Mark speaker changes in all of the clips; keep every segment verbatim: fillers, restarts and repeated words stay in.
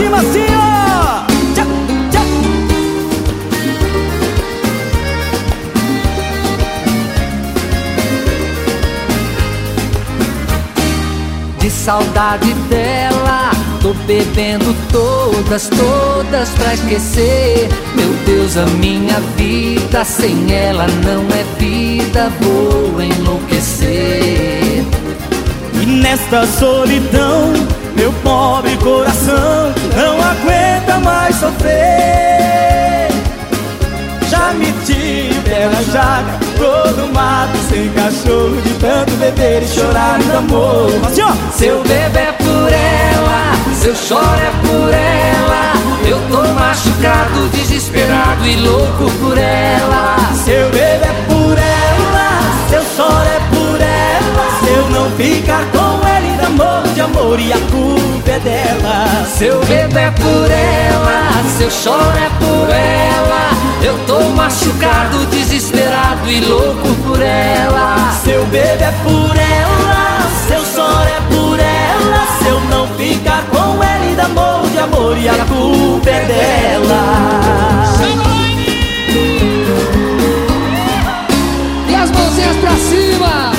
Speaker 1: cima assim, ó. Tchá, tchá.
Speaker 2: De saudade dela, tô bebendo todas, todas pra esquecer. Meu Deus, a minha vida sem ela não é vida, vou enlouquecer.
Speaker 1: E nesta solidão, meu pobre coração não aguenta mais sofrer. Já meti o pé na jaca, todo mato sem cachorro, de tanto beber e chorar de amor. Assim, ó.
Speaker 2: Se eu beber por ela, se eu choro é por ela, eu tô machucado, desesperado e louco por ela.
Speaker 1: Se eu beber por ela, se eu choro é por ela, se eu não ficar com ela ainda morro de amor e a culpa é dela.
Speaker 2: Se eu beber por ela, se eu choro é por ela, eu tô machucado, desesperado e louco por ela.
Speaker 1: Se eu beber por ela, se eu choro é por ela, se eu não ficar com ela ainda morro de amor e a culpa é dela.
Speaker 2: E as mãozinhas pra cima.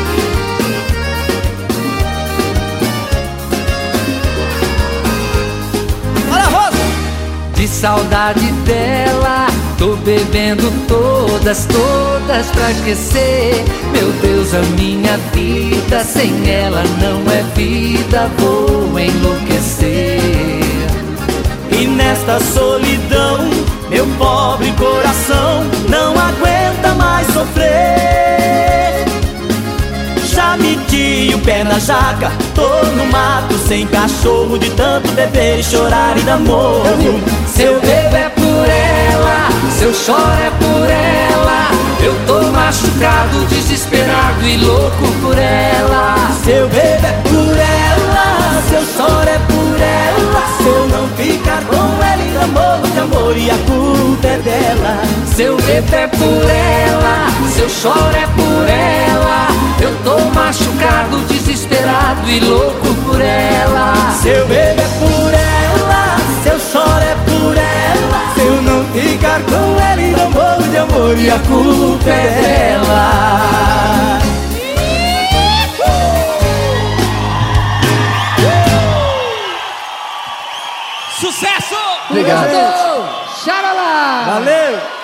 Speaker 2: De saudade dela, tô bebendo todas, todas pra esquecer. Meu Deus, a minha vida sem ela não é vida, vou enlouquecer.
Speaker 1: E nesta solidão, meu pobre coração não aguenta mais sofrer. Já meti o pé na jaca, tô no mato sem cachorro, de tanto beber e chorar e dar morro.
Speaker 2: Se eu beber por ela, se eu choro é por ela, eu tô machucado, desesperado e louco por ela.
Speaker 1: Se eu beber por ela, se eu choro é por ela, se eu não ficar com ela ainda morro de amor e a culpa é dela.
Speaker 2: Se eu beber por ela, se eu choro é por ela, eu tô machucado, desesperado e louco por ela.
Speaker 1: Se eu beber por ela, se eu choro é por ela, se eu não ficar com ela ainda morro de amor e a culpa é dela.
Speaker 3: Sucesso!
Speaker 2: Obrigado! Xaralá!
Speaker 1: Valeu!